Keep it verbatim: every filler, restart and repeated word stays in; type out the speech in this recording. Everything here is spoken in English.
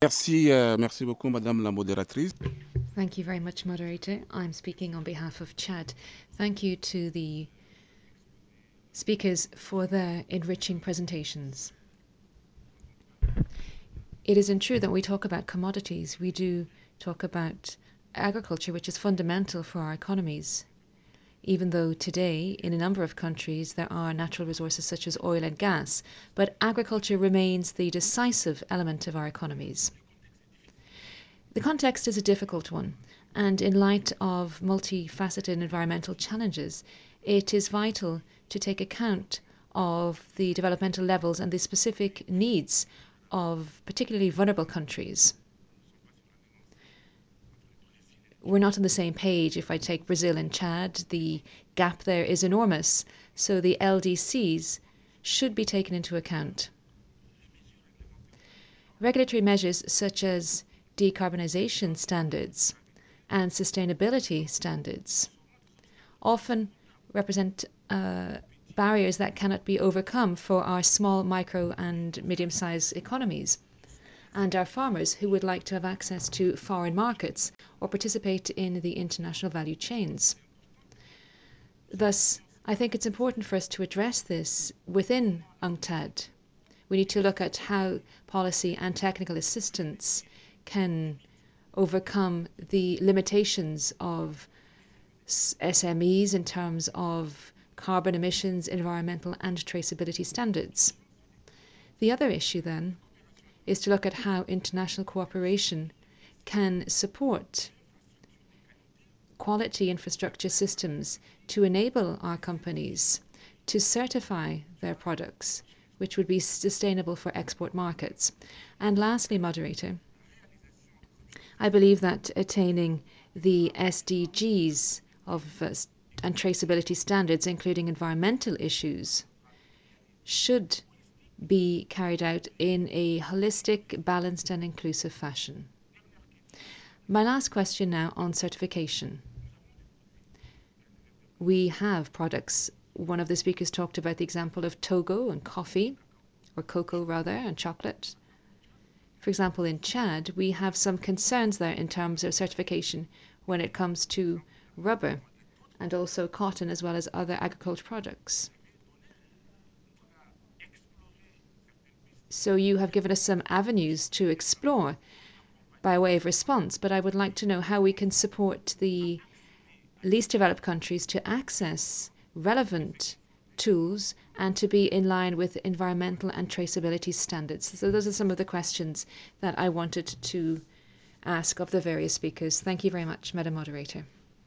Merci, euh, merci beaucoup, Madame la modératrice. Thank you very much, moderator. I'm speaking on behalf of Chad. Thank you to the speakers for their enriching presentations. It isn't true that we talk about commodities. We do talk about agriculture, which is fundamental for our economies. Even though today, in a number of countries, there are natural resources such as oil and gas, but agriculture remains the decisive element of our economies. The context is a difficult one, and in light of multifaceted environmental challenges, it is vital to take account of the developmental levels and the specific needs of particularly vulnerable countries. We're not on the same page. If I take Brazil and Chad, the gap there is enormous, so the L D Cs should be taken into account. Regulatory measures such as decarbonisation standards and sustainability standards often represent uh, barriers that cannot be overcome for our small, micro and medium-sized economies and our farmers who would like to have access to foreign markets or participate in the international value chains. Thus, I think it's important for us to address this within UNCTAD. We need to look at how policy and technical assistance can overcome the limitations of S M Es in terms of carbon emissions, environmental and traceability standards. The other issue then is to look at how international cooperation can support quality infrastructure systems to enable our companies to certify their products, which would be sustainable for export markets. And lastly, moderator, I believe that attaining the S D Gs of uh, and traceability standards, including environmental issues, should be carried out in a holistic, balanced and inclusive fashion. My last question now on certification. We have products. One of the speakers talked about the example of Togo and coffee, or cocoa rather, and chocolate. For example, in Chad, we have some concerns there in terms of certification when it comes to rubber and also cotton as well as other agricultural products. So you have given us some avenues to explore by way of response, but I would like to know how we can support the least developed countries to access relevant tools and to be in line with environmental and traceability standards. So those are some of the questions that I wanted to ask of the various speakers. Thank you very much, Madam Moderator.